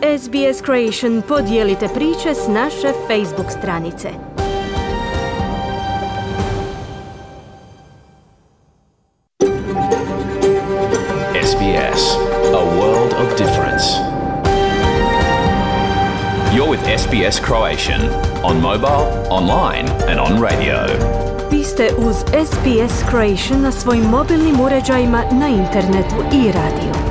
SBS Creation podijelite priče s naše Facebook stranice. SBS, a world of difference. You're with SBS Croatian on mobile, online and on radio. Vi ste uz SBS Creation na svojim mobilnim uređajima, na internetu i radio.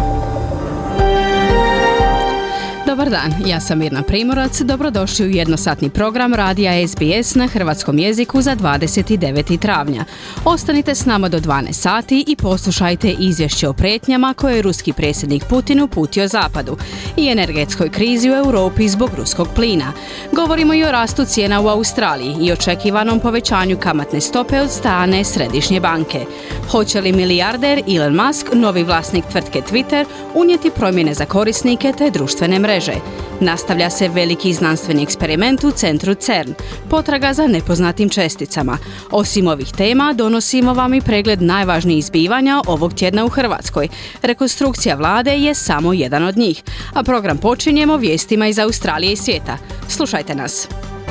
Dobar dan, ja sam Mirna Primorac, dobrodošli u jednosatni program radija SBS na hrvatskom jeziku za 29. travnja. Ostanite s nama do 12 sati i poslušajte izvješće o prijetnjama koje je ruski predsjednik Putin uputio Zapadu i energetskoj krizi u Europi zbog ruskog plina. Govorimo i o rastu cijena u Australiji i očekivanom povećanju kamatne stope od strane Središnje banke. Hoće li milijarder Elon Musk, novi vlasnik tvrtke Twitter, unijeti promjene za korisnike te društvene mreže? Nastavlja se veliki znanstveni eksperiment u centru CERN, potraga za nepoznatim česticama. Osim ovih tema, donosimo vam i pregled najvažnijih zbivanja ovog tjedna u Hrvatskoj. Rekonstrukcija vlade je samo jedan od njih, a program počinjemo vijestima iz Australije i svijeta. Slušajte nas.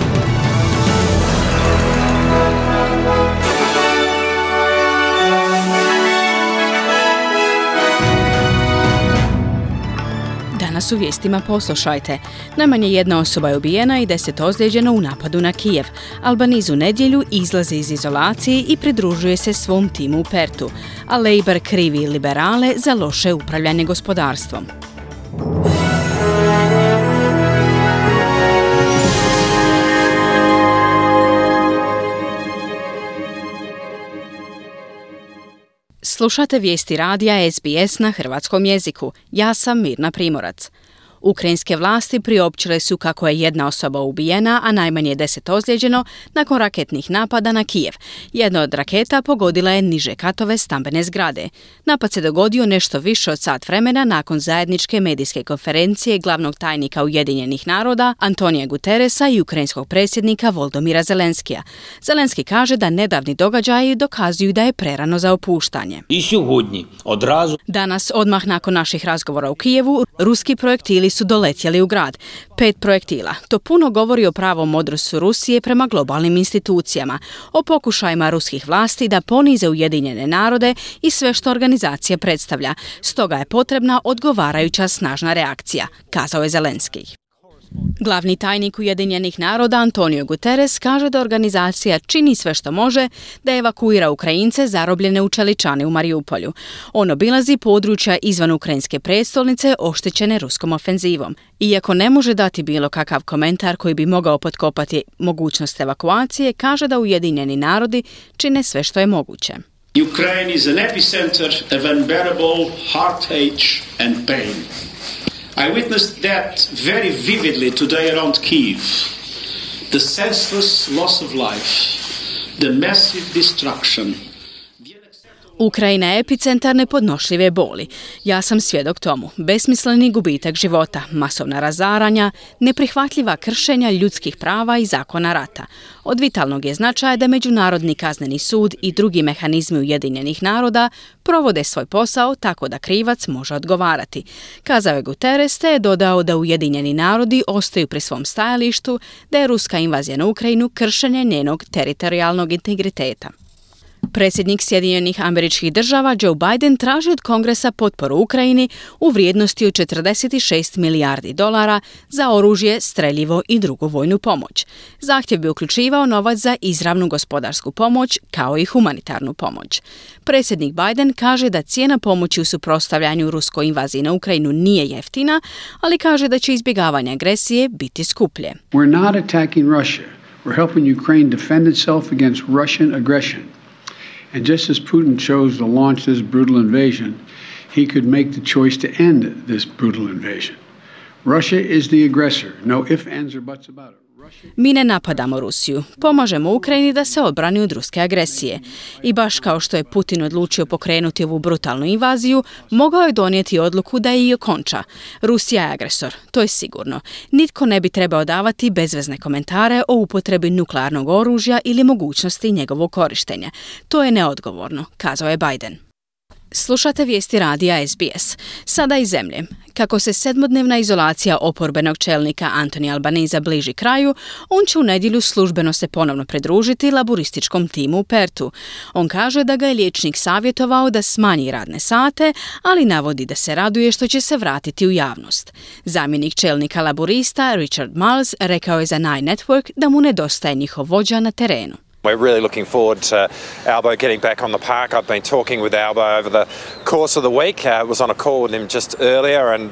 Danas u vijestima poslušajte. Najmanje jedna osoba je ubijena i 10 ozlijeđeno u napadu na Kijev. Albanese u nedjelju izlazi iz izolacije i pridružuje se svom timu u Pertu. A Labour krivi liberale za loše upravljanje gospodarstvom. Slušate vijesti radija SBS na hrvatskom jeziku. Ja sam Mirna Primorac. Ukrajinske vlasti priopćile su kako je jedna osoba ubijena, a najmanje 10 ozlijeđeno nakon raketnih napada na Kijev. Jedna od raketa pogodila je niže katove stambene zgrade. Napad se dogodio nešto više od sat vremena nakon zajedničke medijske konferencije glavnog tajnika Ujedinjenih naroda Antonija Guterresa i ukrajinskog predsjednika Volodymyra Zelenskija. Zelenski kaže da nedavni događaji dokazuju da je prerano za opuštanje. Danas, odmah nakon naših razgovora u Kijevu, ruski projektili su doletjeli u grad. 5 projektila. To puno govori o pravom odnosu Rusije prema globalnim institucijama, o pokušajima ruskih vlasti da ponize Ujedinjene narode i sve što organizacija predstavlja. Stoga je potrebna odgovarajuća snažna reakcija, kazao je Zelenski. Glavni tajnik Ujedinjenih naroda Antonio Guterres kaže da organizacija čini sve što može da evakuira Ukrajince zarobljene u čeličani u Mariupolju. On obilazi područja izvan ukrajinske prijestolnice oštećene ruskom ofenzivom. Iako ne može dati bilo kakav komentar koji bi mogao potkopati mogućnost evakuacije, kaže da Ujedinjeni narodi čine sve što je moguće. Ukraine is an epicenter of unbearable heartache and pain. I witnessed that very vividly today around Kyiv. The senseless loss of life, the massive destruction. Ukrajina je epicentar nepodnošljive boli. Ja sam svjedok tomu. Besmisleni gubitak života, masovna razaranja, neprihvatljiva kršenja ljudskih prava i zakona rata. Od vitalnog je značaja da Međunarodni kazneni sud i drugi mehanizmi Ujedinjenih naroda provode svoj posao tako da krivac može odgovarati. Kazao je Guterres, te je dodao da Ujedinjeni narodi ostaju pri svom stajalištu da je ruska invazija na Ukrajinu kršenje njenog teritorijalnog integriteta. Predsjednik Sjedinjenih Američkih Država Joe Biden traži od Kongresa potporu Ukrajini u vrijednosti od $46 milijardi za oružje, streljivo i drugu vojnu pomoć. Zahtjev bi uključivao novac za izravnu gospodarsku pomoć kao i humanitarnu pomoć. Predsjednik Biden kaže da cijena pomoći u suprotstavljanju ruskoj invaziji na Ukrajinu nije jeftina, ali kaže da će izbjegavanje agresije biti skuplje. We're not attacking Russia. We're helping Ukraine defend itself against Russian aggression. And just as Putin chose to launch this brutal invasion, he could make the choice to end this brutal invasion. Russia is the aggressor. No ifs, ands, or buts about it. Mi ne napadamo Rusiju, pomažemo Ukrajini da se odbrani od ruske agresije. I baš kao što je Putin odlučio pokrenuti ovu brutalnu invaziju, mogao je donijeti odluku da je i okonča. Rusija je agresor, to je sigurno. Nitko ne bi trebao davati bezvezne komentare o upotrebi nuklearnog oružja ili mogućnosti njegovog korištenja. To je neodgovorno, kazao je Biden. Slušate vijesti radija SBS. Sada iz zemlje. Kako se 7-dnevna izolacija oporbenog čelnika Anthony Albaniza bliži kraju, on će u nedjelju službeno se ponovno pridružiti laburističkom timu u Pertu. On kaže da ga je liječnik savjetovao da smanji radne sate, ali navodi da se raduje što će se vratiti u javnost. Zamjenik čelnika laburista Richard Marles rekao je za Nine Network da mu nedostaje njihov vođa na terenu. We're really looking forward to Albo getting back on the park. I've been talking with Albo over the course of the week. Was on a call with him just earlier, and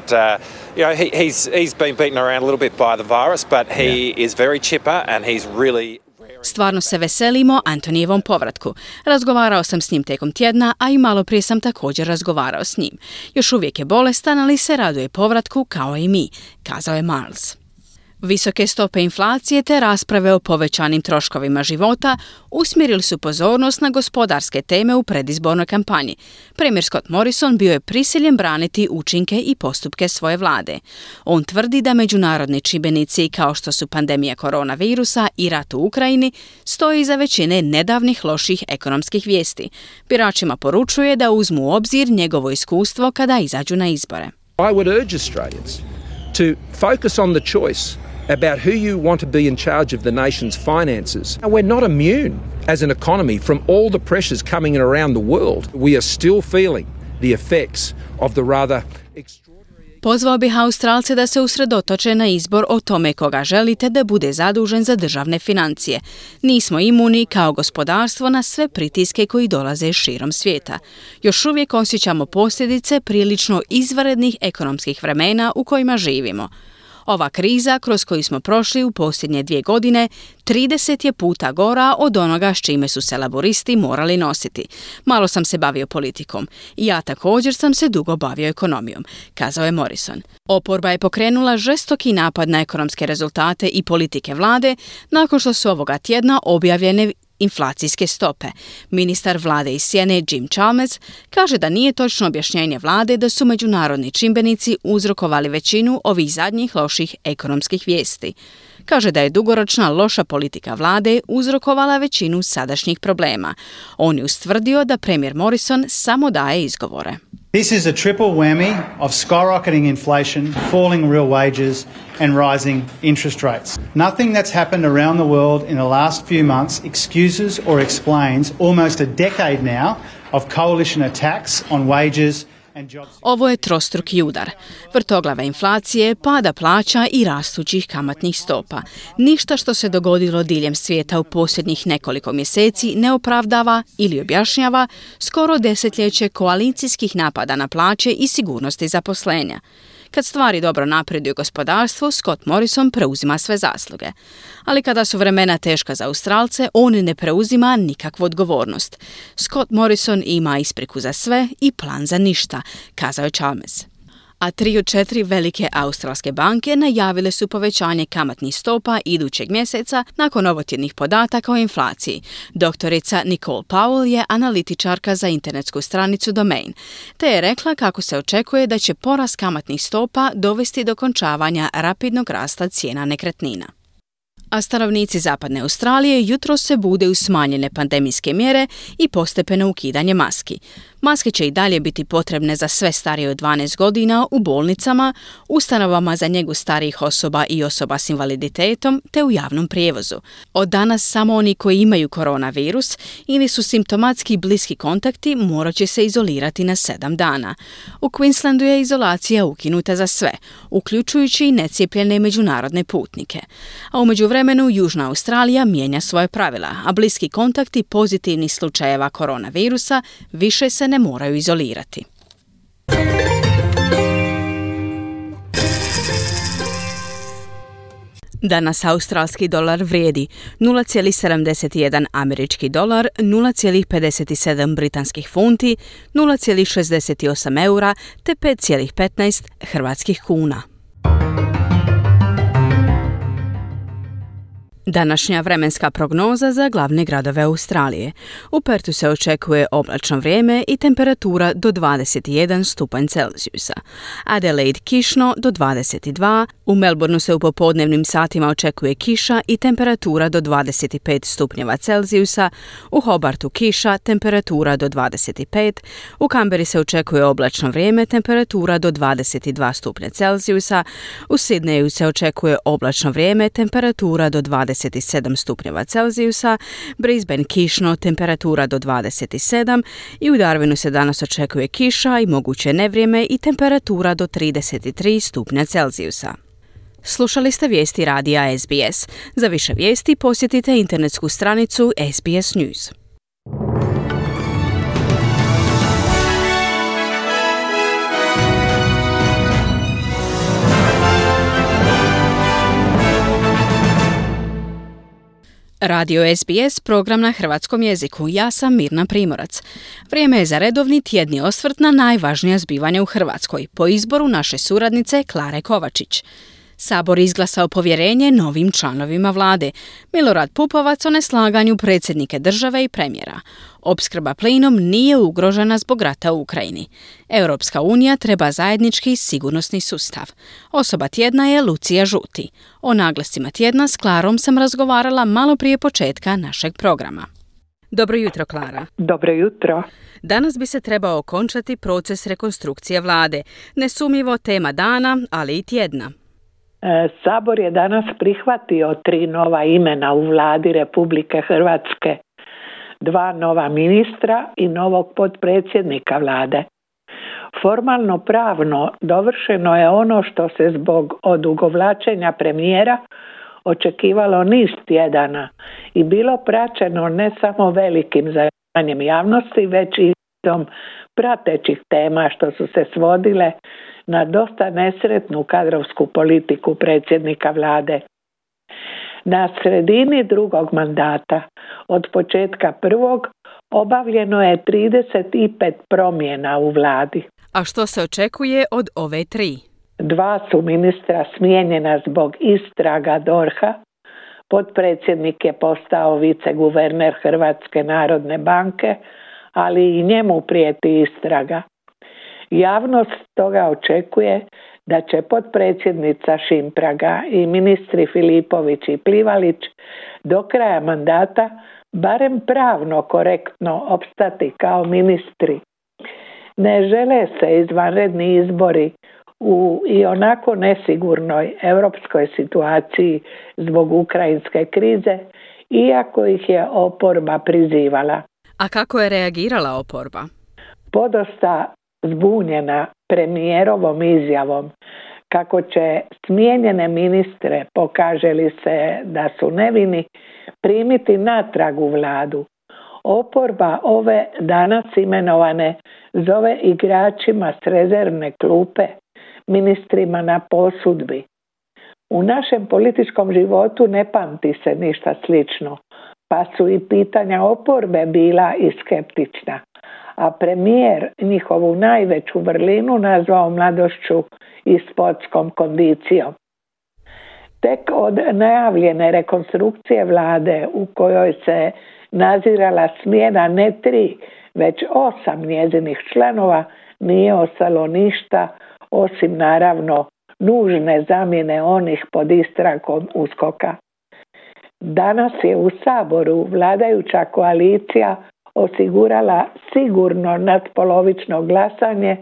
he's been beaten around a little bit by the virus, but he is very chipper and he's really. Stvarno se veselimo Antonijevom povratku. Razgovarao sam s njim tijekom tjedna, a i malo prije sam također razgovarao s njim. Još uvijek je bolestan, ali se raduje povratku kao i mi, kazao je Marles. Visoke stope inflacije te rasprave o povećanim troškovima života usmjerili su pozornost na gospodarske teme u predizbornoj kampanji. Premijer Scott Morrison bio je prisiljen braniti učinke i postupke svoje vlade. On tvrdi da međunarodni čimbenici kao što su pandemija koronavirusa i rat u Ukrajini stoji iza većine nedavnih loših ekonomskih vijesti. Biračima poručuje da uzmu u obzir njegovo iskustvo kada izađu na izbore. I would urge Australians to focus on the choice about who you want to be in charge of the nation's finances. We're not immune as an economy from all the pressures coming in around the world. We are still feeling the effects of the rather extraordinary. Pozvao bih Australce da se usredotoče na izbor o tome koga želite da bude zadužen za državne financije. Nismo imuni kao gospodarstvo na sve pritiske koji dolaze širom svijeta. Još uvijek osjećamo posljedice prilično izvanrednih ekonomskih vremena u kojima živimo. Ova kriza kroz koju smo prošli u posljednje 2 godine 30 je puta gora od onoga s čime su se laboristi morali nositi. Malo sam se bavio politikom. I ja također sam se dugo bavio ekonomijom, kazao je Morrison. Oporba je pokrenula žestoki napad na ekonomske rezultate i politike vlade nakon što su ovoga tjedna objavljene inflacijske stope. Ministar vlade iz Sjene Jim Chalmers kaže da nije točno objašnjenje vlade da su međunarodni čimbenici uzrokovali većinu ovih zadnjih loših ekonomskih vijesti. Kaže da je dugoročna loša politika vlade uzrokovala većinu sadašnjih problema. On je ustvrdio da premijer Morrison samo daje izgovore. This is a triple whammy of skyrocketing inflation, falling real wages and rising interest rates. Nothing that's happened around the world in the last few months excuses or explains almost a decade now of coalition attacks on wages. Ovo je trostruki udar. Vrtoglave inflacije, pada plaća i rastućih kamatnih stopa. Ništa što se dogodilo diljem svijeta u posljednjih nekoliko mjeseci ne opravdava ili objašnjava skoro desetljeće koalicijskih napada na plaće i sigurnosti zaposlenja. Kad stvari dobro napreduju gospodarstvo, Scott Morrison preuzima sve zasluge. Ali kada su vremena teška za Australce, on ne preuzima nikakvu odgovornost. Scott Morrison ima ispriku za sve i plan za ništa, kazao je Chalmers. A 3 od 4 velike australske banke najavile su povećanje kamatnih stopa idućeg mjeseca nakon ovotjednih podataka o inflaciji. Doktorica Nicole Powell je analitičarka za internetsku stranicu Domain, te je rekla kako se očekuje da će porast kamatnih stopa dovesti do končavanja rapidnog rasta cijena nekretnina. A stanovnici zapadne Australije jutros se bude uz smanjene pandemijske mjere i postepeno ukidanje maski. Maske će i dalje biti potrebne za sve starije od 12 godina u bolnicama, ustanovama za njegu starijih osoba i osoba s invaliditetom te u javnom prijevozu. Od danas samo oni koji imaju koronavirus ili su simptomatski bliski kontakti morat će se izolirati na 7 dana. U Queenslandu je izolacija ukinuta za sve, uključujući i necijepljene međunarodne putnike. A u međuvremenu Južna Australija mijenja svoje pravila, a bliski kontakti pozitivnih slučajeva koronavirusa više se ne moraju izolirati. Danas australski dolar vrijedi 0,71 američki dolar, 0,57 britanskih funti, 0,68 eura te 5,15 hrvatskih kuna. Današnja vremenska prognoza za glavne gradove Australije. U Pertu se očekuje oblačno vrijeme i temperatura do 21 stupanj Celzijusa. Adelaide kišno do 22, u Melbourneu se u popodnevnim satima očekuje kiša i temperatura do 25 stupnjeva Celzijusa, u Hobartu kiša, temperatura do 25, u Canberri se očekuje oblačno vrijeme, temperatura do 22 stupnja Celzijusa, u Sydneyu se očekuje oblačno vrijeme, temperatura do 27 stupnjeva Celzijusa, Brisbane kišno, temperatura do 27 i u Darwinu se danas očekuje kiša i moguće nevrijeme i temperatura do 33 stupnja Celzijusa. Slušali ste vijesti radija SBS. Za više vijesti posjetite internetsku stranicu SBS News. Radio SBS, program na hrvatskom jeziku. Ja sam Mirna Primorac. Vrijeme je za redovni tjedni osvrt na najvažnija zbivanja u Hrvatskoj, po izboru naše suradnice Klare Kovačić. Sabor izglasao povjerenje novim članovima vlade. Milorad Pupovac o neslaganju predsjednike države i premijera. Opskrba plinom nije ugrožena zbog rata u Ukrajini. Europska unija treba zajednički sigurnosni sustav. Osoba tjedna je Lucija Žuti. O naglascima tjedna s Klarom sam razgovarala malo prije početka našeg programa. Dobro jutro, Klara. Dobro jutro. Danas bi se trebao okončati proces rekonstrukcije vlade. Nesumnjivo tema dana, ali i tjedna. Sabor je danas prihvatio 3 nova imena u vladi Republike Hrvatske, 2 nova ministra i novog potpredsjednika vlade. Formalno pravno dovršeno je ono što se zbog odugovlačenja premijera očekivalo niz tjedana i bilo praćeno ne samo velikim zanimanjem javnosti, već i pratećih tema što su se svodile na dosta nesretnu kadrovsku politiku predsjednika vlade. Na sredini drugog mandata, od početka prvog, obavljeno je 35 promjena u vladi. A što se očekuje od ove 3? 2 su ministra smijenjena zbog istraga DORH-a. Potpredsjednik je postao viceguverner Hrvatske narodne banke, ali i njemu prijeti istraga. Javnost toga očekuje da će potpredsjednica Šimpraga i ministri Filipović i Plivalić do kraja mandata barem pravno korektno opstati kao ministri. Ne žele se izvanredni izbori u ionako nesigurnoj europskoj situaciji zbog ukrajinske krize, iako ih je oporba prizivala. A kako je reagirala oporba? Podosta zbunjena premijerovom izjavom kako će smijenjene ministre, pokaže li se da su nevini, primiti natrag u vladu. Oporba ove danas imenovane zove igračima s rezervne klupe, ministrima na posudbi. U našem političkom životu ne pamti se ništa slično, pa su i pitanja oporbe bila i skeptična. A premijer njihovu najveću vrlinu nazvao mladošću i sportskom kondicijom. Tek od najavljene rekonstrukcije vlade u kojoj se nazirala smjena ne 3, već 8 njezinih članova nije ostalo ništa osim naravno nužne zamjene onih pod istragom USKOK-a. Danas je u Saboru vladajuća koalicija osigurala sigurno nadpolovično glasanje,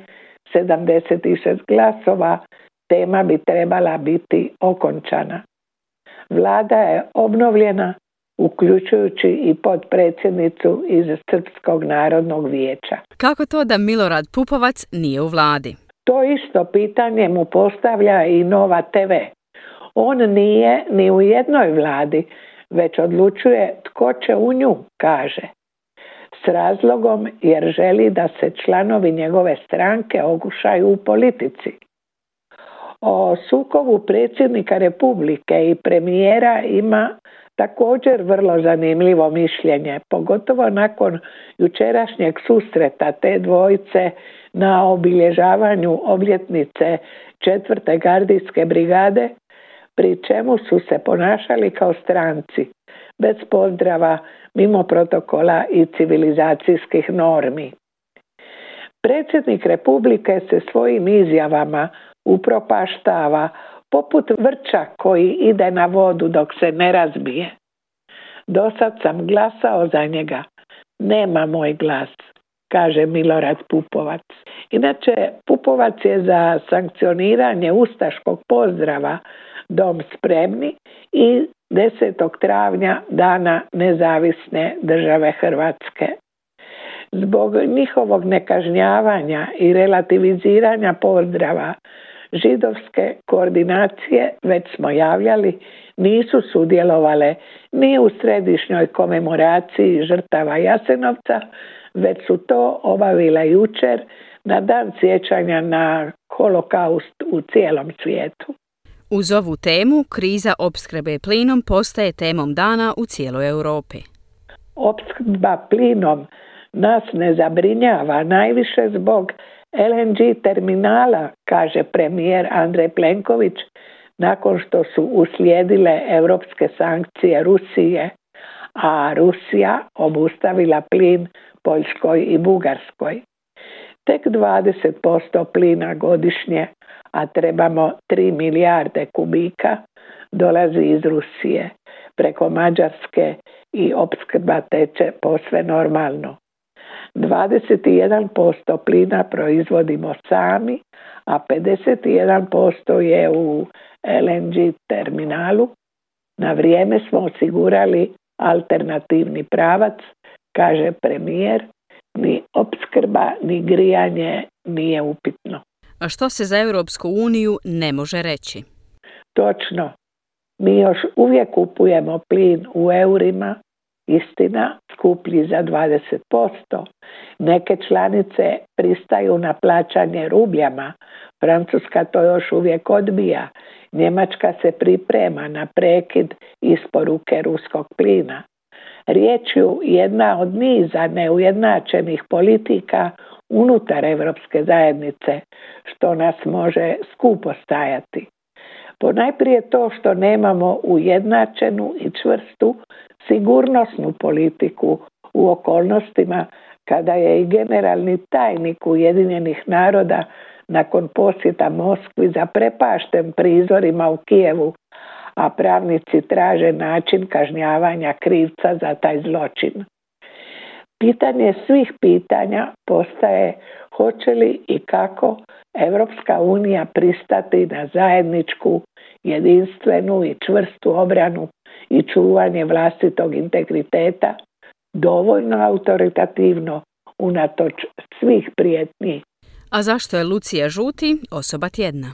76 glasova, tema bi trebala biti okončana. Vlada je obnovljena, uključujući i potpredsjednicu iz Srpskog narodnog vijeća. Kako to da Milorad Pupovac nije u vladi? To isto pitanje mu postavlja i Nova TV. On nije ni u jednoj vladi, već odlučuje tko će u nju, kaže. S razlogom jer želi da se članovi njegove stranke ogušaju u politici. O sukobu predsjednika Republike i premijera ima također vrlo zanimljivo mišljenje, pogotovo nakon jučerašnjeg susreta te dvojice na obilježavanju obljetnice 4. gardijske brigade, pri čemu su se ponašali kao stranci, bez pozdrava, mimo protokola i civilizacijskih normi. Predsjednik Republike se svojim izjavama upropaštava poput vrča koji ide na vodu dok se ne razbije. Dosad sam glasao za njega. Nema moj glas, kaže Milorad Pupovac. Inače, Pupovac je za sankcioniranje ustaškog pozdrava Dom spremni i 10. travnja Dana nezavisne države Hrvatske. Zbog njihovog nekažnjavanja i relativiziranja pozdrava, židovske koordinacije, već smo javljali, nisu sudjelovale ni u središnjoj komemoraciji žrtava Jasenovca, već su to obavile jučer na dan sjećanja na holokaust u cijelom svijetu. Uz ovu temu, kriza opskrbe plinom postaje temom dana u cijeloj Europi. Opskrba plinom nas ne zabrinjava najviše zbog LNG terminala, kaže premijer Andrej Plenković, nakon što su uslijedile europske sankcije Rusije, a Rusija obustavila plin Poljskoj i Bugarskoj. Tek 20% plina godišnje, a trebamo 3 milijarde kubika, dolazi iz Rusije. Preko Mađarske i opskrba teče posve normalno. 21% plina proizvodimo sami, a 51% je u LNG terminalu. Na vrijeme smo osigurali alternativni pravac, kaže premijer. Ni opskrba, ni grijanje nije upitno. A što se za Europsku uniju ne može reći? Točno. Mi još uvijek kupujemo plin u eurima, istina, skuplji za 20%. Neke članice pristaju na plaćanje rubljama, Francuska to još uvijek odbija, Njemačka se priprema na prekid isporuke ruskog plina. Riječju jedna od niza neujednačenih politika unutar Europske zajednice, što nas može skupo stajati. Ponajprije to što nemamo ujednačenu i čvrstu sigurnosnu politiku u okolnostima kada je i generalni tajnik Ujedinjenih naroda nakon posjeta Moskvi zaprepašten prizorima u Kijevu, a pravnici traže način kažnjavanja krivca za taj zločin. Pitanje svih pitanja postaje hoće li i kako Europska unija pristati na zajedničku, jedinstvenu i čvrstu obranu i čuvanje vlastitog integriteta, dovoljno autoritativno unatoč svih prijetnji. A zašto je Lucija Žuti osoba tjedna?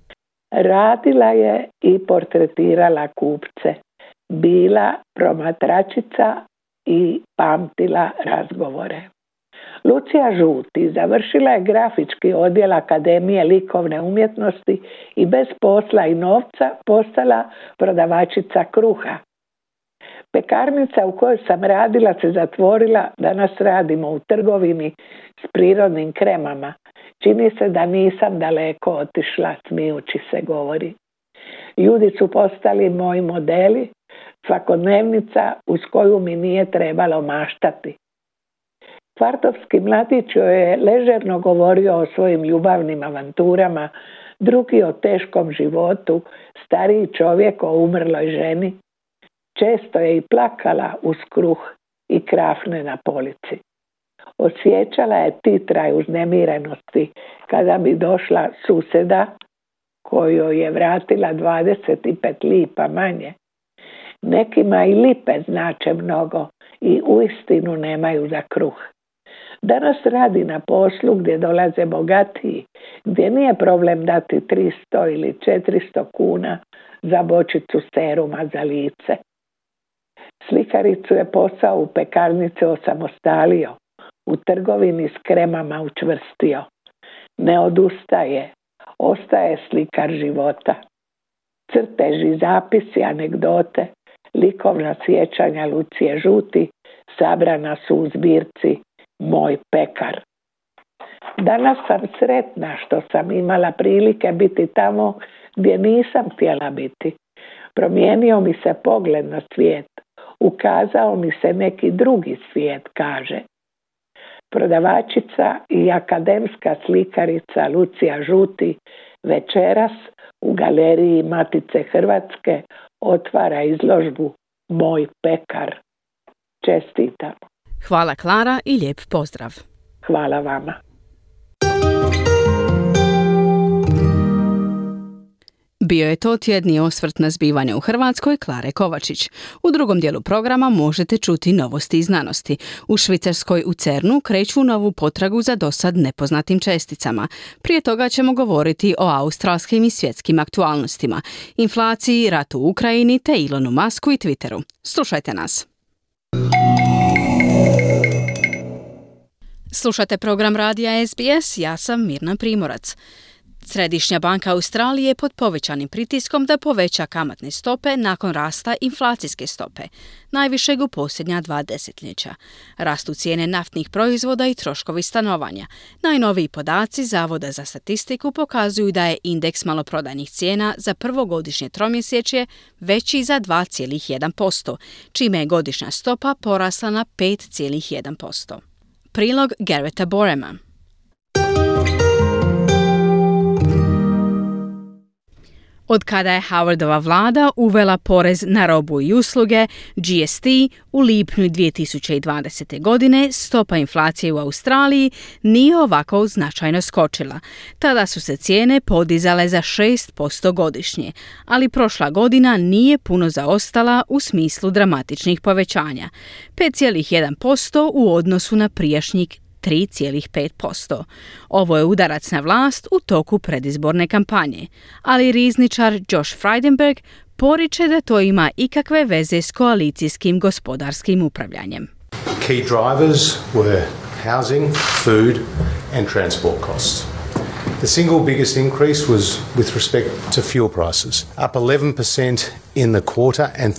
Radila je i portretirala kupce, bila promatračica i pamtila razgovore. Lucija Žuti završila je grafički odjel Akademije likovne umjetnosti i bez posla i novca postala prodavačica kruha. Pekarnica u kojoj sam radila se zatvorila, danas radimo u trgovini s prirodnim kremama. Čini se da nisam daleko otišla, smijući se govori. Ljudi su postali moji modeli, svakodnevnica uz koju mi nije trebalo maštati. Kvartovski mladić joj je ležerno govorio o svojim ljubavnim avanturama, drugi o teškom životu, stariji čovjek o umrloj ženi. Često je i plakala uz kruh i krafne na polici. Osjećala je titraj uznemirenosti kada bi došla susjeda koju je vratila 25 lipa manje. Nekima i lipe znače mnogo i uistinu nemaju za kruh. Danas radi na poslu gdje dolaze bogatiji, gdje nije problem dati 300 ili 400 kuna za bočicu seruma za lice. Slikaricu je posao u pekarnici osamostalio, u trgovini s kremama učvrstio. Ne odustaje, ostaje slikar života. Crteži, zapisi, anegdote, likovna sjećanja Lucije Žuti sabrana su u zbirci Moj pekar. Danas sam sretna što sam imala prilike biti tamo gdje nisam htjela biti. Promijenio mi se pogled na svijet, ukazao mi se neki drugi svijet, kaže. Prodavačica i akademska slikarica Lucija Žuti večeras u galeriji Matice Hrvatske otvara izložbu Moj pekar. Čestitam. Hvala Klara i lijep pozdrav. Hvala vama. Bio je to tjedni osvrt na zbivanje u Hrvatskoj Klare Kovačić. U drugom dijelu programa možete čuti novosti iz znanosti. U Švicarskoj u CERN-u kreću novu potragu za dosad nepoznatim česticama. Prije toga ćemo govoriti o australskim i svjetskim aktualnostima, inflaciji, ratu u Ukrajini te Elonu Musku i Twitteru. Slušajte nas. Slušate program radija SBS, ja sam Mirna Primorac. Središnja banka Australije je pod povećanim pritiskom da poveća kamatne stope nakon rasta inflacijske stope, najvišeg u posljednja 2 desetljeća. Rastu cijene naftnih proizvoda i troškovi stanovanja. Najnoviji podaci Zavoda za statistiku pokazuju da je indeks maloprodajnih cijena za prvogodišnje tromjesečje veći za 2,1%, čime je godišnja stopa porasla na 5,1%. Prilog Garretta Borema. Od kada je Howardova vlada uvela porez na robu i usluge, GST, u lipnju 2020. godine stopa inflacije u Australiji nije ovako značajno skočila. Tada su se cijene podizale za 6% godišnje, ali prošla godina nije puno zaostala u smislu dramatičnih povećanja. 5,1% u odnosu na prijašnjih 3,5%. Ovo je udarac na vlast u toku predizborne kampanje, ali rizničar Josh Frydenberg poriče da to ima ikakve veze s koalicijskim gospodarskim upravljanjem. Key drivers were housing, food and transport costs. The single biggest increase was with respect to fuel prices, up 11% in the quarter and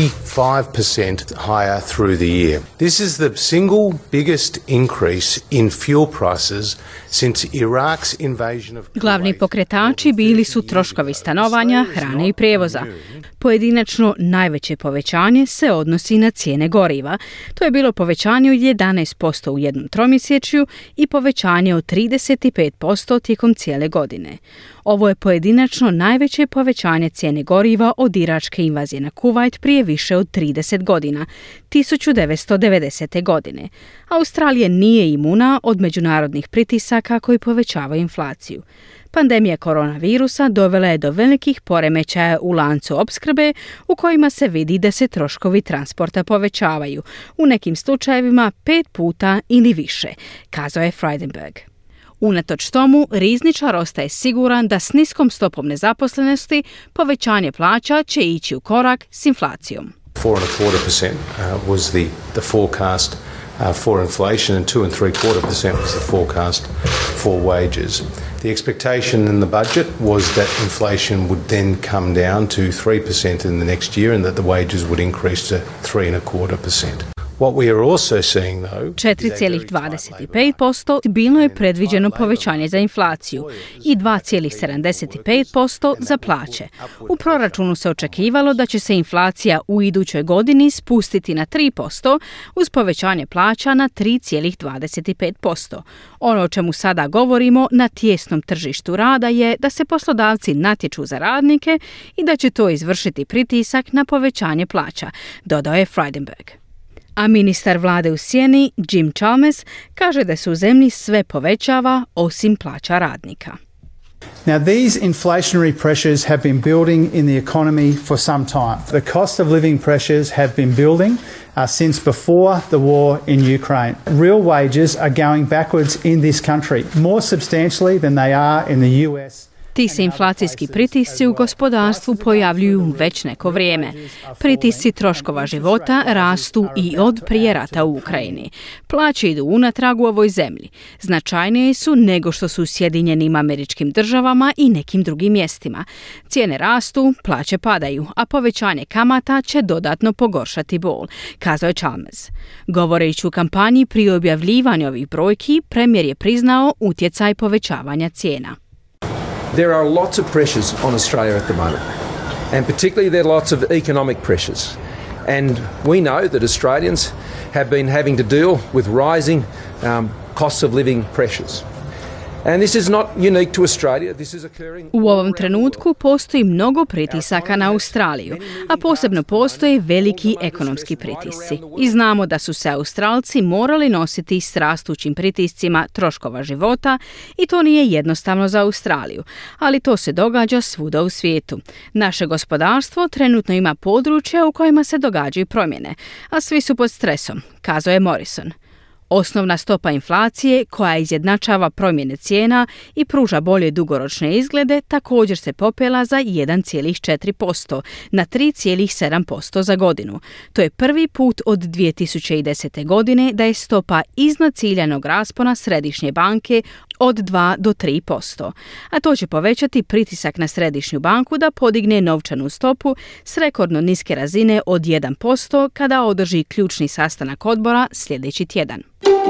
35% higher through the year. This is the single biggest increase in fuel prices since Iraq's invasion of Kuwait. Glavni pokretači bili su troškovi stanovanja, hrane i prijevoza. Pojedinačno najveće povećanje se odnosi na cijene goriva. To je bilo povećanje od 11% u jednom tromjesečju i povećanje od 35% tijekom cijele godine. Ovo je pojedinačno najveće povećanje cijene goriva od iračke invazije na Kuvajt prije više od 30 godina, 1990. godine. Australija nije imuna od međunarodnih pritisaka koji povećavaju inflaciju. Pandemija koronavirusa dovela je do velikih poremećaja u lancu opskrbe u kojima se vidi da se troškovi transporta povećavaju, u nekim slučajevima 5 puta ili više, kazao je Frydenberg. Unatoč tomu, rizničar ostaje siguran da s niskom stopom nezaposlenosti povećanje plaća će ići u korak s inflacijom. 4.25% was the forecast for inflation and 2.75% was the forecast for wages. The expectation in the budget was that inflation would then come down to 3% in the next year and that the wages would increase to 3.25%. What we are also seeing though 4,25% bilo je predviđeno povećanje za inflaciju i 2,75% za plaće. U proračunu se očekivalo da će se inflacija u idućoj godini spustiti na 3% uz povećanje plaća na 3,25%. Ono o čemu sada govorimo na tijesnom tržištu rada je da se poslodavci natječu za radnike i da će to izvršiti pritisak na povećanje plaća, dodao je Frydenberg. A ministar vlade u sjeni, Jim Chalmers, kaže da se u zemlji sve povećava osim plaća radnika. Now, these inflationary pressures have been building in the economy for some time. The cost of living pressures have been building since before the war in Ukraine. Real wages are going backwards in this country, more substantially than they are in the US. Ti se inflacijski pritisci u gospodarstvu pojavljuju već neko vrijeme. Pritisci troškova života rastu i od prije rata u Ukrajini. Plaće idu unatrag u ovoj zemlji. Značajnije su nego što su u Sjedinjenim Američkim Državama i nekim drugim mjestima. Cijene rastu, plaće padaju, a povećanje kamata će dodatno pogoršati bol, kazao je Chalmers. Govoreći u kampanji prije objavljivanja ovih brojki, premijer je priznao utjecaj povećavanja cijena. There are lots of pressures on Australia at the moment. And particularly there are lots of economic pressures. And we know that Australians have been having to deal with rising costs of living pressures. And this is not unique to Australia. This is occurring. U ovom trenutku postoji mnogo pritisaka na Australiju, a posebno postoje veliki ekonomski pritisci. I znamo da su se Australci morali nositi s rastućim pritiscima troškova života i to nije jednostavno za Australiju, ali to se događa svuda u svijetu. Naše gospodarstvo trenutno ima područja u kojima se događaju promjene, a svi su pod stresom, kazao je Morrison. Osnovna stopa inflacije, koja izjednačava promjene cijena i pruža bolje dugoročne izglede, također se popela za 1,4% na 3,7% za godinu. To je prvi put od 2010. godine da je stopa iznad ciljanog raspona Središnje banke od 2 do 3%. A to će povećati pritisak na Središnju banku da podigne novčanu stopu s rekordno niske razine od 1% kada održi ključni sastanak odbora sljedeći tjedan.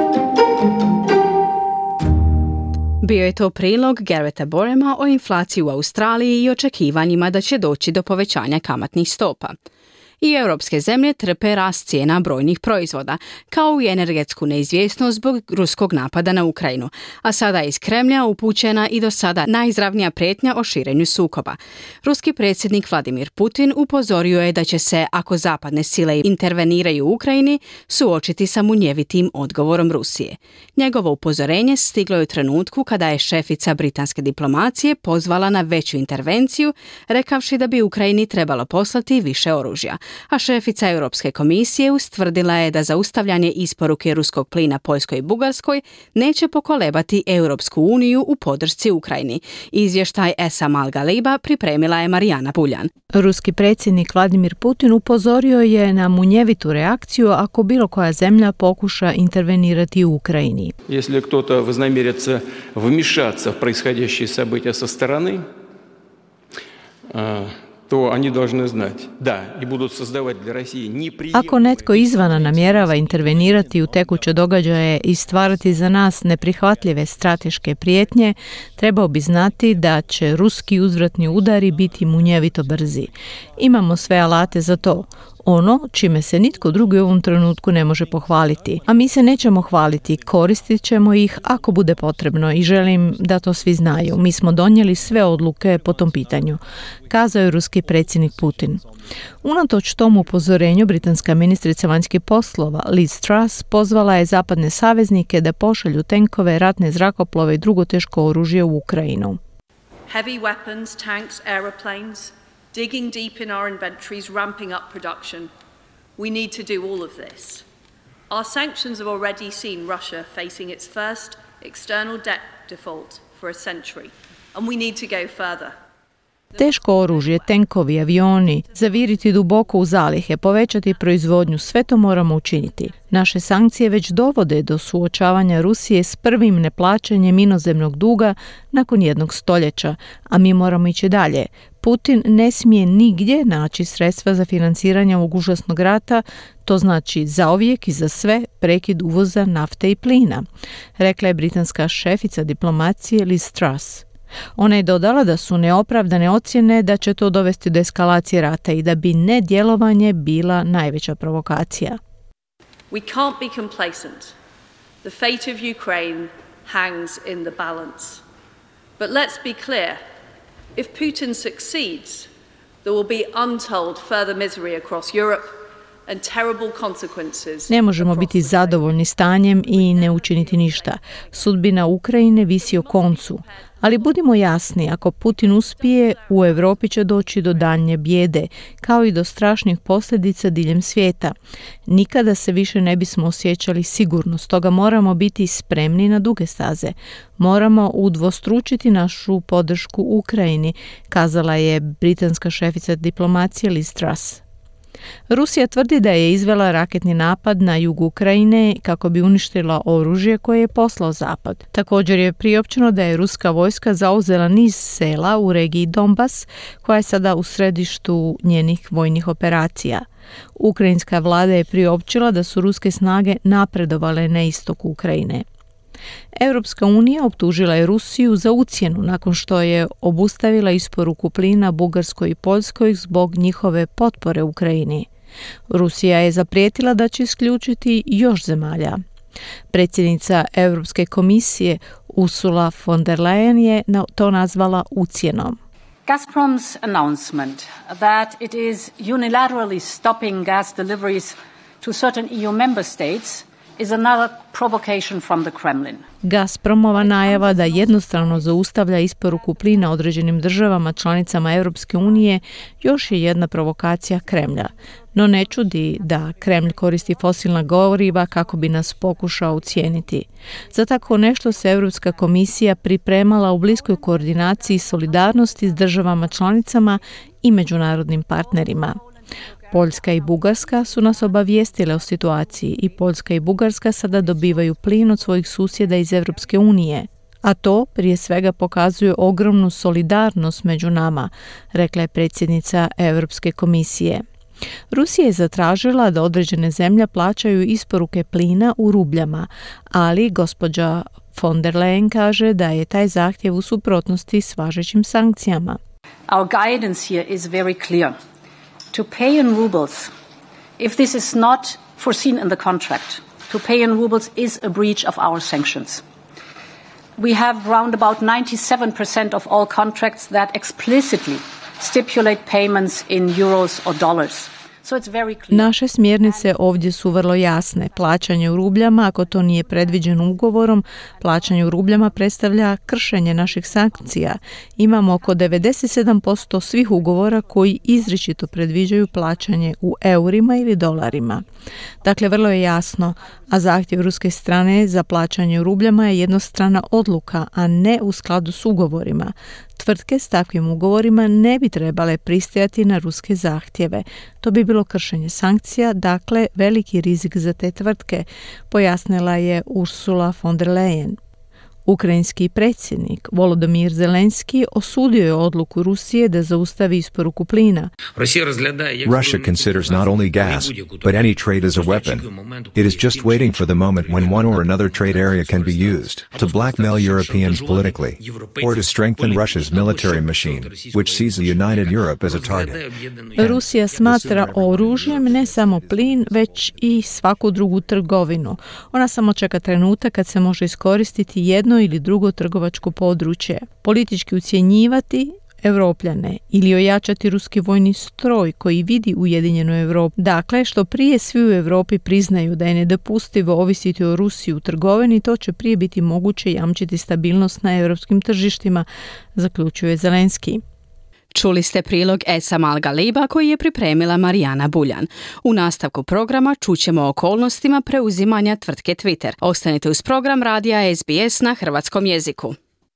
Bio je to prilog Garretta Borema o inflaciji u Australiji i očekivanjima da će doći do povećanja kamatnih stopa. I europske zemlje trpe rast cijena brojnih proizvoda, kao i energetsku neizvjesnost zbog ruskog napada na Ukrajinu, a sada je iz Kremlja upućena i do sada najizravnija prijetnja o širenju sukoba. Ruski predsjednik Vladimir Putin upozorio je da će se, ako zapadne sile interveniraju u Ukrajini, suočiti sa munjevitim odgovorom Rusije. Njegovo upozorenje stiglo je u trenutku kada je šefica britanske diplomacije pozvala na veću intervenciju, rekavši da bi Ukrajini trebalo poslati više oružja. A šefica Europske komisije ustvrdila je da zaustavljanje isporuke ruskog plina Poljskoj i Bugarskoj neće pokolebati Europsku uniju u podršci Ukrajini. Izvještaj Esam Al-Galiba pripremila je Marijana Puljan. Ruski predsjednik Vladimir Putin upozorio je na munjevitu reakciju ako bilo koja zemlja pokuša intervenirati u Ukrajini. Если кто-то вознамерится вмешаться в происходящие события со стороны, to oni должны znati. Da, i budu создавать для России неприемлемые. Ako netko izvana namjerava intervenirati u tekuće događaje i stvarati za nas neprihvatljive strateške prijetnje, trebao bi znati da će ruski uzvratni udari biti munjevito brzi. Imamo sve alate za to. Ono čime se nitko drugi u ovom trenutku ne može pohvaliti. A mi se nećemo hvaliti, koristit ćemo ih ako bude potrebno i želim da to svi znaju. Mi smo donijeli sve odluke po tom pitanju, kazao je ruski predsjednik Putin. Unatoč tomu upozorenju, britanska ministrica vanjskih poslova Liz Truss pozvala je zapadne saveznike da pošalju tenkove, ratne zrakoplove i drugo teško oružje u Ukrajinu. Heavy weapons, tanks, aeroplanes, digging deep in our inventories, ramping up production. We need to do all of this. Our sanctions have already seen Russia facing its first external debt default for a century, and we need to go further. Teško oružje, tenkovi, avioni, zaviriti duboko u zalihe, povećati proizvodnju, sve to moramo učiniti. Naše sankcije već dovode do suočavanja Rusije s prvim neplaćanjem inozemnog duga nakon jednog stoljeća, a mi moramo ići dalje. Putin ne smije nigdje naći sredstva za financiranje ovog užasnog rata, to znači zauvijek i za sve prekid uvoza nafte i plina, rekla je britanska šefica diplomacije Liz Truss. Ona je dodala da su neopravdane ocjene da će to dovesti do eskalacije rata i da bi nedjelovanje bila najveća provokacija. We can't be complacent. The fate of Ukraine hangs in the balance. But let's be clear. If Putin succeeds, there will be untold further misery across Europe and terrible consequences. Ne možemo biti zadovoljni stanjem i ne učiniti ništa. Sudbina Ukrajine visi o koncu. Ali budimo jasni, ako Putin uspije, u Europi će doći do daljnje bijede, kao i do strašnih posljedica diljem svijeta. Nikada se više ne bismo osjećali sigurno, stoga moramo biti spremni na duge staze. Moramo udvostručiti našu podršku Ukrajini, kazala je britanska šefica diplomacije Liz Truss. Rusija tvrdi da je izvela raketni napad na jugu Ukrajine kako bi uništila oružje koje je poslao Zapad. Također je priopćeno da je ruska vojska zauzela niz sela u regiji Donbas, koja je sada u središtu njenih vojnih operacija. Ukrajinska vlada je priopćila da su ruske snage napredovale na istoku Ukrajine. Europska unija optužila je Rusiju za ucjenu nakon što je obustavila isporuku plina Bugarskoj i Poljskoj zbog njihove potpore Ukrajini. Rusija je zaprijetila da će isključiti još zemalja. Predsjednica Europske komisije Ursula von der Leyen je to nazvala ucjenom. Gazprom's announcement that it is unilaterally stopping gas deliveries to certain EU member states is another provocation from the Kremlin. Gazpromova najava da jednostrano zaustavlja isporuku plina određenim državama članicama Europske unije još je jedna provokacija Kremlja. No ne čudi da Kremlj koristi fosilna goriva kako bi nas pokušao ucijeniti. Za tako nešto se Europska komisija pripremala u bliskoj koordinaciji i solidarnosti s državama članicama i međunarodnim partnerima. Poljska i Bugarska su nas obavijestile o situaciji i Poljska i Bugarska sada dobivaju plin od svojih susjeda iz Europske unije. A to prije svega pokazuje ogromnu solidarnost među nama, rekla je predsjednica Europske komisije. Rusija je zatražila da određene zemlje plaćaju isporuke plina u rubljama, ali gospođa von der Leyen kaže da je taj zahtjev u suprotnosti s važećim sankcijama. Our guidance here is very clear. To pay in rubles, if this is not foreseen in the contract, to pay in rubles is a breach of our sanctions. We have round about 97% of all contracts that explicitly stipulate payments in euros or dollars. So it's very clear. Naše smjernice ovdje su vrlo jasne. Plaćanje u rubljama, ako to nije predviđeno ugovorom, plaćanje u rubljama predstavlja kršenje naših sankcija. Imamo oko 97% svih ugovora koji izričito predviđaju plaćanje u eurima ili dolarima. Dakle, vrlo je jasno, a zahtjev ruske strane za plaćanje u rubljama je jednostrana odluka, a ne u skladu s ugovorima. Tvrtke s takvim ugovorima ne bi trebale pristajati na ruske zahtjeve. To bi bilo kršenje sankcija, dakle veliki rizik za te tvrtke, pojasnila je Ursula von der Leyen. Ukrajinski predsjednik Volodymyr Zelenski osudio je odluku Rusije da zaustavi isporuku plina. Russia considers not only gas, but any trade as a weapon. It is just waiting for the moment when one or another trade area can be used to blackmail Europeans politically, or to strengthen Russia's military machine, which sees a united Europe as a target. Rusija smatra oružjem ne samo plin, već i svaku drugu trgovinu. Ona samo čeka trenutak kad se može iskoristiti jedno ili drugo trgovačko područje, politički ucjenjivati Europljane ili ojačati ruski vojni stroj koji vidi ujedinjenu Europu. Dakle, što prije svi u Europi priznaju da je nedopustivo ovisiti o Rusiji u trgovini, to će prije biti moguće jamčiti stabilnost na europskim tržištima, zaključuje Zelenski. Čuli ste prilog Esam Al-Galiba koji je pripremila Marijana Buljan. U nastavku programa čućemo o okolnostima preuzimanja tvrtke Twitter. Ostanite uz program radija SBS na hrvatskom jeziku.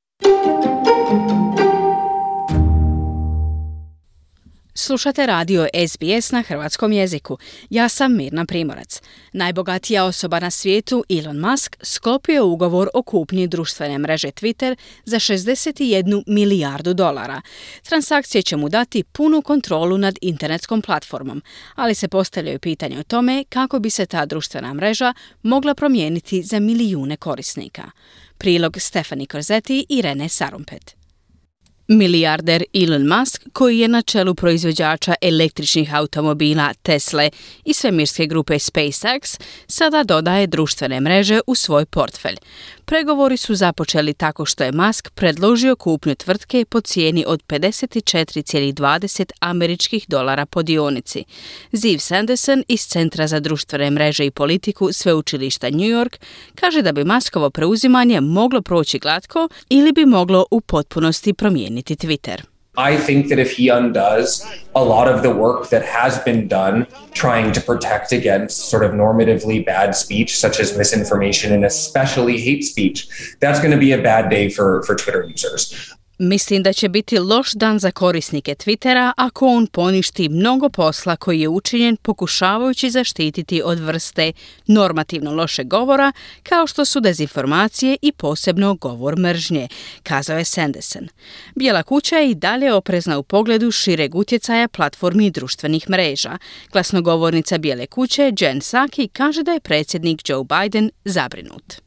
Slušate radio SBS na hrvatskom jeziku. Ja sam Mirna Primorac. Najbogatija osoba na svijetu, Elon Musk, sklopio je ugovor o kupnji društvene mreže Twitter za $61 milijardu. Transakcije će mu dati punu kontrolu nad internetskom platformom, ali se postavljaju pitanje o tome kako bi se ta društvena mreža mogla promijeniti za milijune korisnika. Prilog Stefani Corzetti i Rene Sarumpet. Milijarder Elon Musk, koji je na čelu proizvođača električnih automobila Tesle i svemirske grupe SpaceX, sada dodaje društvene mreže u svoj portfelj. Pregovori su započeli tako što je Musk predložio kupnju tvrtke po cijeni od $54,20 američkih po dionici. Ziv Sanderson iz Centra za društvene mreže i politiku Sveučilišta New York kaže da bi Muskovo preuzimanje moglo proći glatko ili bi moglo u potpunosti promijeniti Twitter. I think that if he undoes a lot of the work that has been done trying to protect against sort of normatively bad speech, such as misinformation and especially hate speech, that's going to be a bad day for Twitter users. Mislim da će biti loš dan za korisnike Twittera ako on poništi mnogo posla koji je učinjen pokušavajući zaštititi od vrste normativno lošeg govora kao što su dezinformacije i posebno govor mržnje, kazao je Sanderson. Bijela kuća je i dalje oprezna u pogledu šireg utjecaja platformi i društvenih mreža. Glasnogovornica Bijele kuće Jen Psaki kaže da je predsjednik Joe Biden zabrinut.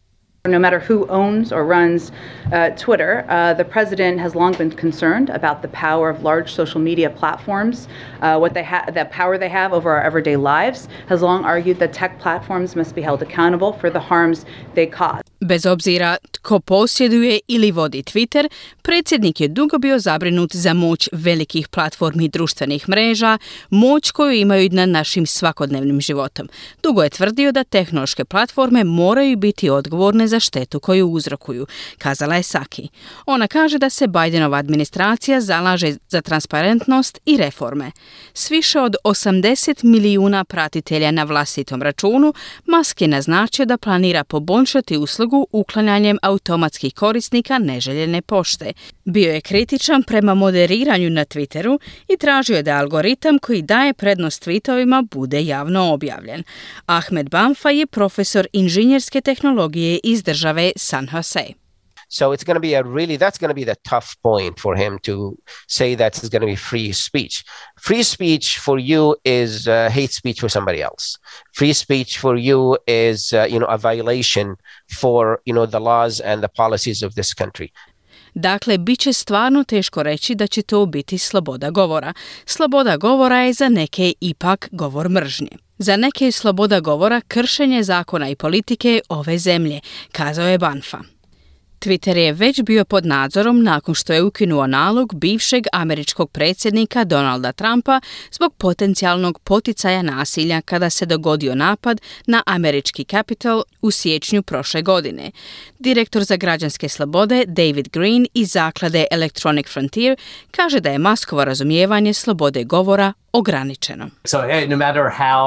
No matter who owns or runs Twitter, the president has long been concerned about the power of large social media platforms, the power they have over our everyday lives, has long argued that tech platforms must be held accountable for the harms they cause. Bez obzira tko posjeduje ili vodi Twitter, predsjednik je dugo bio zabrinut za moć velikih platformi društvenih mreža, moć koju imaju nad našim svakodnevnim životom. Dugo je tvrdio da tehnološke platforme moraju biti odgovorne za štetu koju uzrokuju, kazala je Psaki. Ona kaže da se Bidenova administracija zalaže za transparentnost i reforme. S više od 80 milijuna pratitelja na vlastitom računu, Musk je naznačio da planira poboljšati uslugu uklanjanjem automatskih korisnika neželjene pošte. Bio je kritičan prema moderiranju na Twitteru i tražio da algoritam koji daje prednost tweetovima bude javno objavljen. Ahmed Banfa je profesor inženjerske tehnologije iz države San Jose. So it's going to be that's going to be the tough point for him to say that it's going to be free speech. Free speech for you is hate speech for somebody else. Free speech for you is, a violation for, the laws and the policies of this country. Dakle, bit će stvarno teško reći da će to biti sloboda govora. Sloboda govora je za neke ipak govor mržnje. Za neke je sloboda govora kršenje zakona i politike ove zemlje, kazao je Banfa. Twitter je već bio pod nadzorom nakon što je ukinuo nalog bivšeg američkog predsjednika Donalda Trumpa zbog potencijalnog poticaja nasilja kada se dogodio napad na američki Capitol u siječnju prošle godine. Direktor za građanske slobode David Green iz zaklade Electronic Frontier kaže da je Muskovo razumijevanje slobode govora ograničeno. So no matter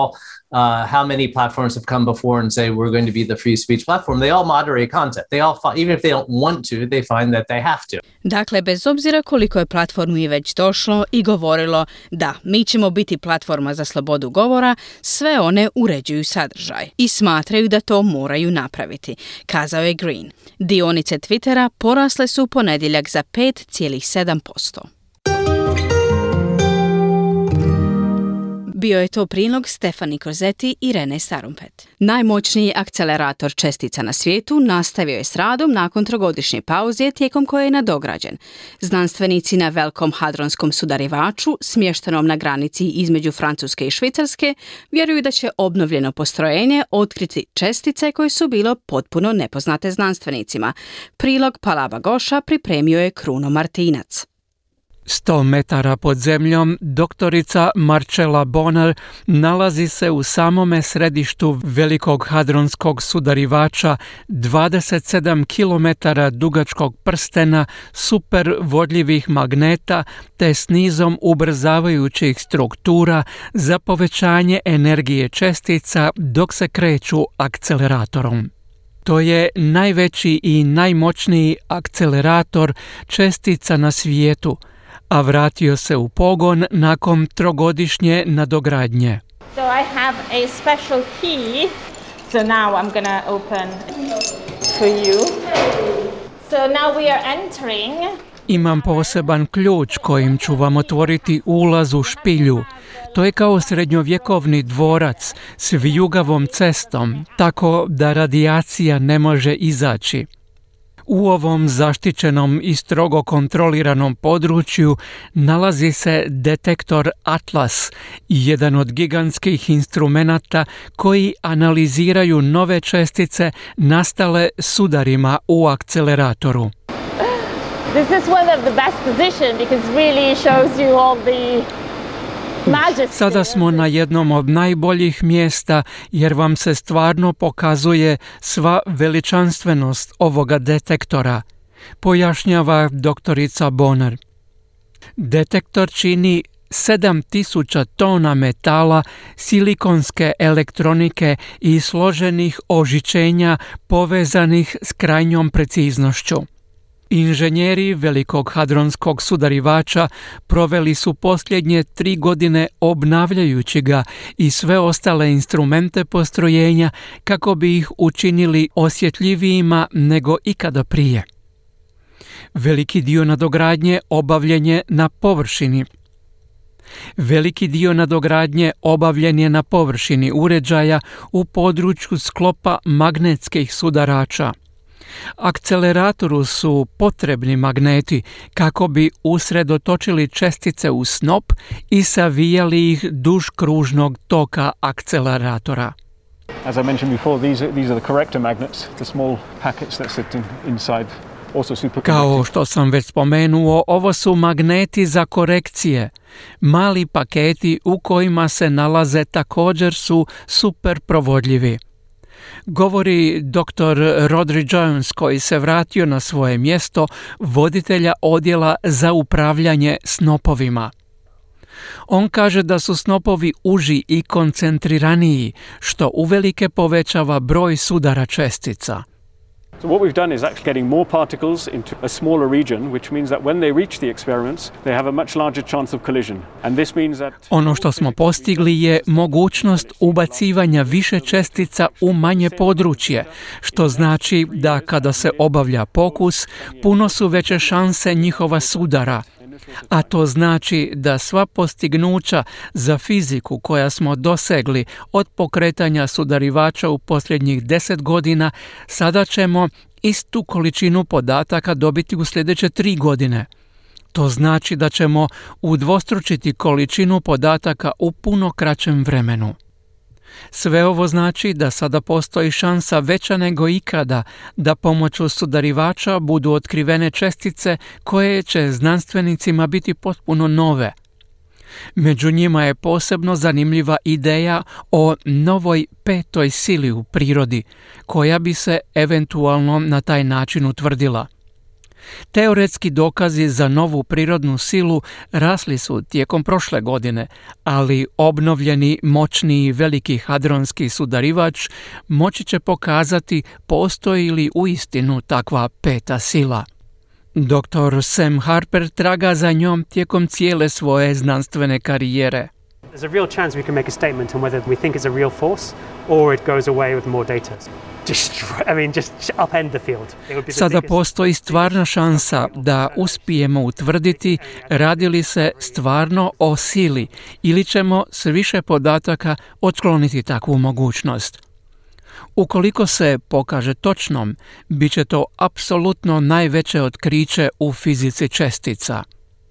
how many platforms have come before and say we're going to be the free speech platform, they all moderate content. They all, even if they don't want to, they find that they have to. Dakle, bez obzira koliko je platformi već došlo i govorilo da mi ćemo biti platforma za slobodu govora, sve one uređuju sadržaj i smatraju da to moraju napraviti, kazao je Green. Dionice Twittera porasle su u ponedjeljak za 5,7%. Bio je to prilog Stefani Crosetti i Rene Sarumpet. Najmoćniji akcelerator čestica na svijetu nastavio je s radom nakon trogodišnje pauze tijekom koje je nadograđen. Znanstvenici na velikom hadronskom sudarivaču, smještenom na granici između Francuske i Švicarske, vjeruju da će obnovljeno postrojenje otkriti čestice koje su bilo potpuno nepoznate znanstvenicima. Prilog Palaba Goša pripremio je Kruno Martinac. 100 metara pod zemljom doktorica Marcella Bonner nalazi se u samome središtu velikog hadronskog sudarivača 27 km dugačkog prstena super vodljivih magneta te s nizom ubrzavajućih struktura za povećanje energije čestica dok se kreću akceleratorom. To je najveći i najmoćniji akcelerator čestica na svijetu, a vratio se u pogon nakon trogodišnje nadogradnje. So I have a special key. So now I'm going to open for you. So now we are entering. Imam poseban ključ kojim ću vam otvoriti ulaz u špilju. To je kao srednjovjekovni dvorac s vijugavom cestom, tako da radijacija ne može izaći. U ovom zaštićenom i strogo kontroliranom području nalazi se detektor Atlas, jedan od gigantskih instrumenata koji analiziraju nove čestice nastale sudarima u akceleratoru. This is one of the best position because really shows you all the majesty. Sada smo na jednom od najboljih mjesta jer vam se stvarno pokazuje sva veličanstvenost ovoga detektora, pojašnjava doktorica Bonner. Detektor čini 7000 tona metala, silikonske elektronike i složenih ožičenja povezanih s krajnjom preciznošću. Inženjeri velikog hadronskog sudarivača proveli su posljednje 3 godine obnavljajući ga i sve ostale instrumente postrojenja kako bi ih učinili osjetljivijima nego ikada prije. Veliki dio nadogradnje obavljen je na površini. Obavljen je na površini uređaja u području sklopa magnetskih sudarača. Akceleratoru su potrebni magneti kako bi usredotočili čestice u snop i savijali ih duž kružnog toka akceleratora. As I mentioned before, these are the corrector magnets, the small packets that sit inside. Kao što sam već spomenuo, ovo su magneti za korekcije. Mali paketi u kojima se nalaze također su super provodljivi. Govori dr. Rodri Jones, koji se vratio na svoje mjesto voditelja odjela za upravljanje snopovima. On kaže da su snopovi uži i koncentriraniji, što uvelike povećava broj sudara čestica. So what we've done is actually getting more particles into a smaller region, which means that when they reach the experiments, they have a much larger chance of collision. And this means that ono što smo postigli je mogućnost ubacivanja više čestica u manje područje, što znači da kada se obavlja pokus, puno su veće šanse njihova sudara. A to znači da sva postignuća za fiziku koja smo dosegli od pokretanja sudarivača u posljednjih 10 godina, sada ćemo istu količinu podataka dobiti u sljedeće 3 godine. To znači da ćemo udvostručiti količinu podataka u puno kraćem vremenu. Sve ovo znači da sada postoji šansa veća nego ikada da pomoću sudarivača budu otkrivene čestice koje će znanstvenicima biti potpuno nove. Među njima je posebno zanimljiva ideja o novoj petoj sili u prirodi, koja bi se eventualno na taj način utvrdila. Teoretski dokazi za novu prirodnu silu rasli su tijekom prošle godine, ali obnovljeni, moćniji veliki hadronski sudarivač moći će pokazati postoji li uistinu takva peta sila. Dr. Sam Harper traga za njom tijekom cijele svoje znanstvene karijere. There's a real chance we can make a statement on whether we think it's a real force or it goes away with more data. Just upend the field. Sada postoji stvarna šansa da uspijemo utvrditi radi li se stvarno o sili ili ćemo s više podataka otkloniti takvu mogućnost. Ukoliko se pokaže točnom, bit će to apsolutno najveće otkriće u fizici čestica.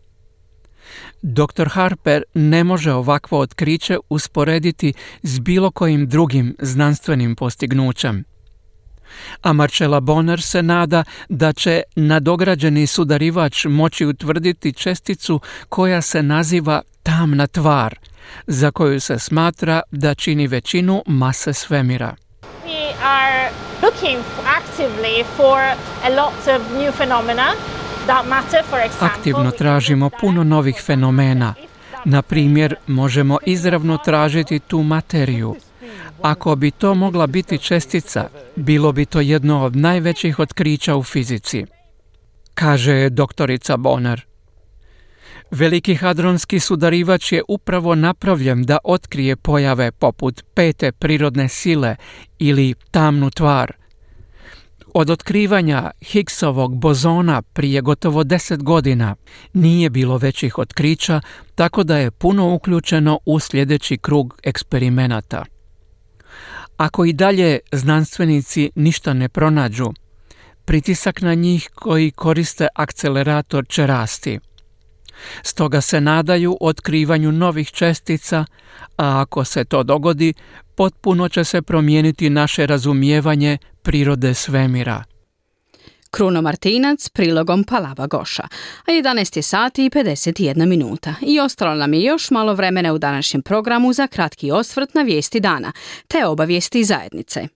Dr. Harper ne može ovakvo otkriće usporediti s bilo kojim drugim znanstvenim postignućem. A Marcella Bonner se nada da će nadograđeni sudarivač moći utvrditi česticu koja se naziva tamna tvar, za koju se smatra da čini većinu mase svemira. We are looking actively for a lot of new phenomena that matter, for example. Aktivno tražimo puno novih fenomena. Na primjer, možemo izravno tražiti tu materiju. Ako bi to mogla biti čestica, bilo bi to jedno od najvećih otkrića u fizici, kaže doktorica Bonner. Veliki hadronski sudarivač je upravo napravljen da otkrije pojave poput pete prirodne sile ili tamnu tvar. Od otkrivanja Higgsovog bozona prije gotovo 10 godina nije bilo većih otkrića, tako da je puno uključeno u sljedeći krug eksperimenata. Ako i dalje znanstvenici ništa ne pronađu, pritisak na njih koji koriste akcelerator će rasti. Stoga se nadaju otkrivanju novih čestica, a ako se to dogodi, potpuno će se promijeniti naše razumijevanje prirode svemira. Kruno Martinac prilogom Palava Goša. A 11 sati i 51 minuta. I ostalo nam je još malo vremena u današnjem programu za kratki osvrt na vijesti dana, te obavijesti zajednice.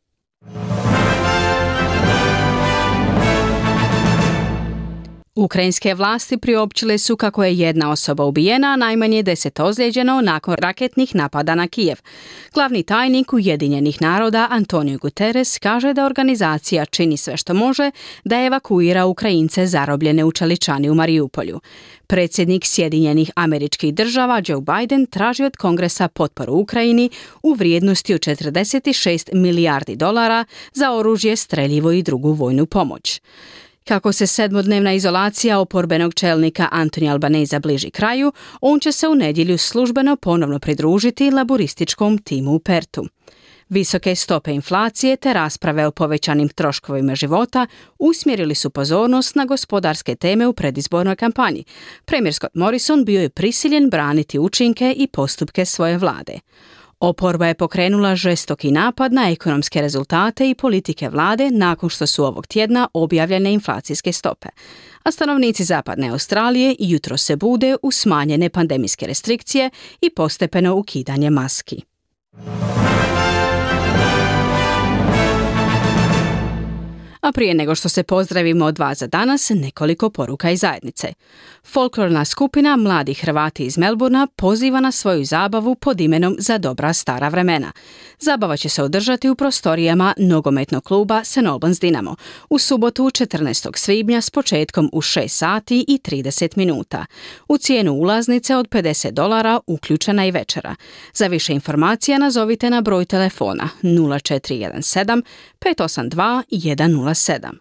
Ukrajinske vlasti priopćile su kako je jedna osoba ubijena, a najmanje 10 ozlijeđeno nakon raketnih napada na Kijev. Glavni tajnik Ujedinjenih naroda Antonio Guterres kaže da organizacija čini sve što može da evakuira Ukrajince zarobljene u Čeličani u Mariupolju. Predsjednik Sjedinjenih Američkih Država Joe Biden traži od Kongresa potporu Ukrajini u vrijednosti od $46 milijardi za oružje, streljivo i drugu vojnu pomoć. Kako se 7-dnevna izolacija oporbenog čelnika Antonija Albaneza bliži kraju, on će se u nedjelju službeno ponovno pridružiti laborističkom timu u Pertu. Visoke stope inflacije te rasprave o povećanim troškovima života usmjerili su pozornost na gospodarske teme u predizbornoj kampanji. Premijer Scott Morrison bio je prisiljen braniti učinke i postupke svoje vlade. Oporba je pokrenula žestoki napad na ekonomske rezultate i politike vlade nakon što su ovog tjedna objavljene inflacijske stope. A stanovnici zapadne Australije jutro se bude u smanjene pandemijske restrikcije i postepeno ukidanje maski. A prije nego što se pozdravimo od vas za danas, nekoliko poruka iz zajednice. Folklorna skupina Mladi Hrvati iz Melbourna poziva na svoju zabavu pod imenom Za dobra stara vremena. Zabava će se održati u prostorijama nogometnog kluba St. Albans Dinamo u subotu 14. svibnja s početkom u 6 sati i 30 minuta. U cijenu ulaznice od $50 uključena i večera. Za više informacija nazovite na broj telefona 0417 582 107.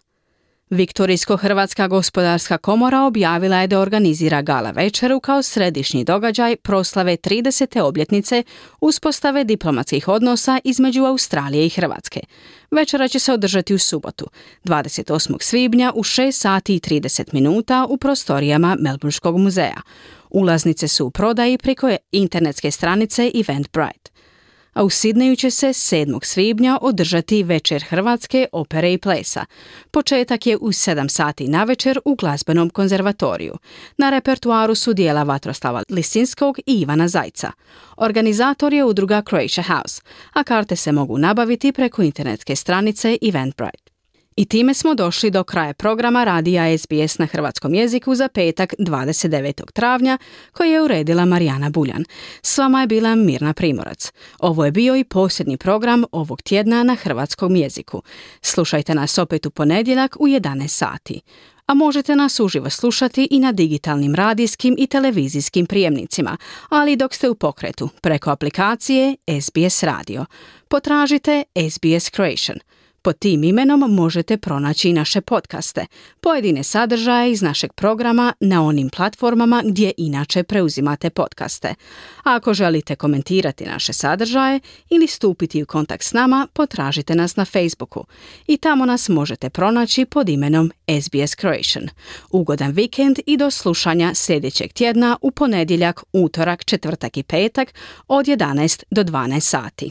Viktorijsko-Hrvatska gospodarska komora objavila je da organizira gala večeru kao središnji događaj proslave 30. obljetnice uspostave diplomatskih odnosa između Australije i Hrvatske. Večera će se održati u subotu, 28. svibnja u 6 sati i 30 minuta u prostorijama Melbourneškog muzeja. Ulaznice su u prodaji preko internetske stranice Eventbrite. A u Sidneju će se 7. svibnja održati večer Hrvatske opere i plesa. Početak je u 7 sati navečer u glazbenom konzervatoriju. Na repertuaru su dijela Vatroslava Lisinskog i Ivana Zajca. Organizator je udruga Croatia House, a karte se mogu nabaviti preko internetske stranice Eventbrite. I time smo došli do kraja programa radija SBS na hrvatskom jeziku za petak 29. travnja koji je uredila Marijana Buljan. S vama je bila Mirna Primorac. Ovo je bio i posljednji program ovog tjedna na hrvatskom jeziku. Slušajte nas opet u ponedjeljak u 11 sati. A možete nas uživo slušati i na digitalnim radijskim i televizijskim prijemnicima, ali dok ste u pokretu preko aplikacije SBS Radio. Potražite SBS Croatian. Pod tim imenom možete pronaći i naše podcaste, pojedine sadržaje iz našeg programa na onim platformama gdje inače preuzimate podcaste. A ako želite komentirati naše sadržaje ili stupiti u kontakt s nama, potražite nas na Facebooku. I tamo nas možete pronaći pod imenom SBS Croatian. Ugodan vikend i do slušanja sljedećeg tjedna u ponedjeljak, utorak, četvrtak i petak od 11 do 12 sati.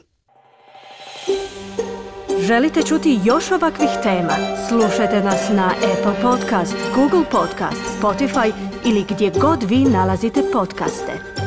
Želite čuti još ovakvih tema? Slušajte nas na Apple Podcast, Google Podcast, Spotify ili gdje god vi nalazite podcaste.